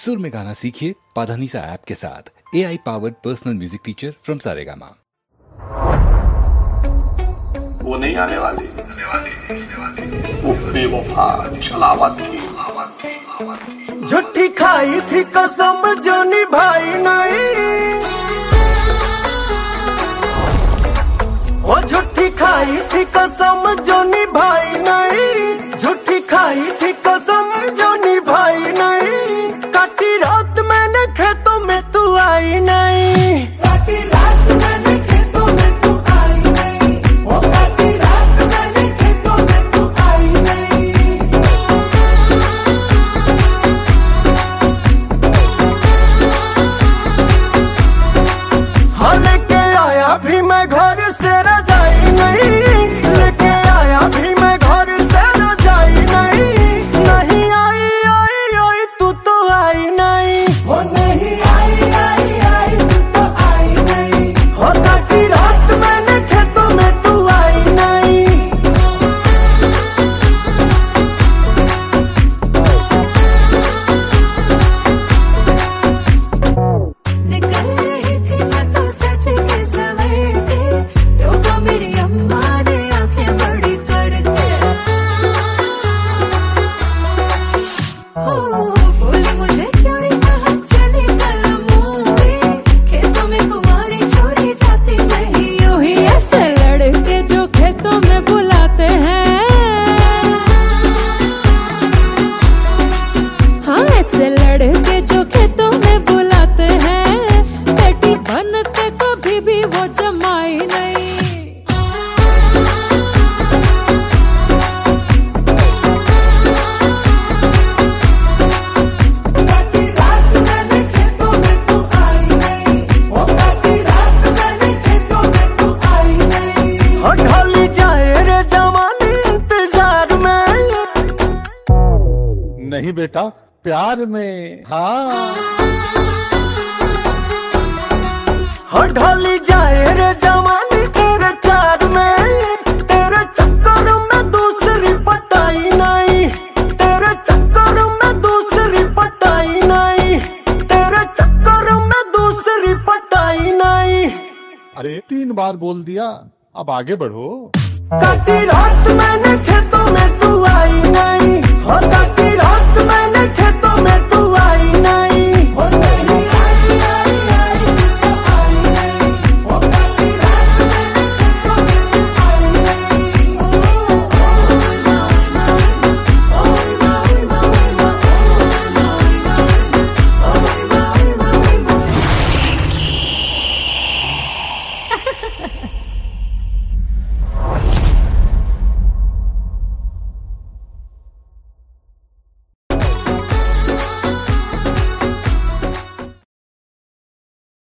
सुर में गाना सीखिए पाधानीसा ऐप के साथ। AI powered personal music teacher from Saregama. वो नहीं आने वाली, वो बेवफा छलावत थी। झूठी खाई थी कसम जो निभाई नहीं, वो झूठी खाई थी कसम जो निभाई नहीं, झूठी खाई थी कसम जो निभाई नहीं। काटी रात मैंने खेतों में तू आई नहीं, काटी रात मैंने खेतों में तू आई नहीं, वो काटी रात मैंने खेतों में तू आई नहीं। हाँ लेके आया भी मैं घर से रजाई नहीं, लेके आया भी मैं घर से रजाई नहीं। नहीं आई आई आई तू तो आई नहीं, वो नहीं आई आई आई तू तो आई नहीं, हो काटी रात मैंने खेतों में तू आई नहीं। निकल रही थी मैं तो सच के सवर के, रोका मेरी अम्मा ने आंखें बड़ी करके। हो बोले मुझे क्यों रे कहा चली कल मूवी, खेतों में कुंवारी छोरी जाती नहीं यूं ही। ऐसे लड़के जो खेतों में बुलाते हैं, हाँ ऐसे लड़के जो खेतों में बुलाते हैं, बेटी बनते कभी भी वो जमाई नहीं। काटी रात मैंने खेतों में तू आई नहीं, वो काटी रात मैंने खेतों में तू आई नहीं। हो ढली जाए रे जवानी इंतजार में, नहीं बेटा प्यार में। हाँ हो ढली जाए रे जवानी तेरे प्यार में। तेरे चक्कर में दूसरी पटाई नहीं, तेरे चक्कर में दूसरी पटाई नहीं, तेरे चक्कर में दूसरी पटाई नहीं। अरे 3 बार बोल दिया, अब आगे बढ़ो। काटी रात मैंने खेतों में तू आई नहीं, हो काटी रात मैंने खेतों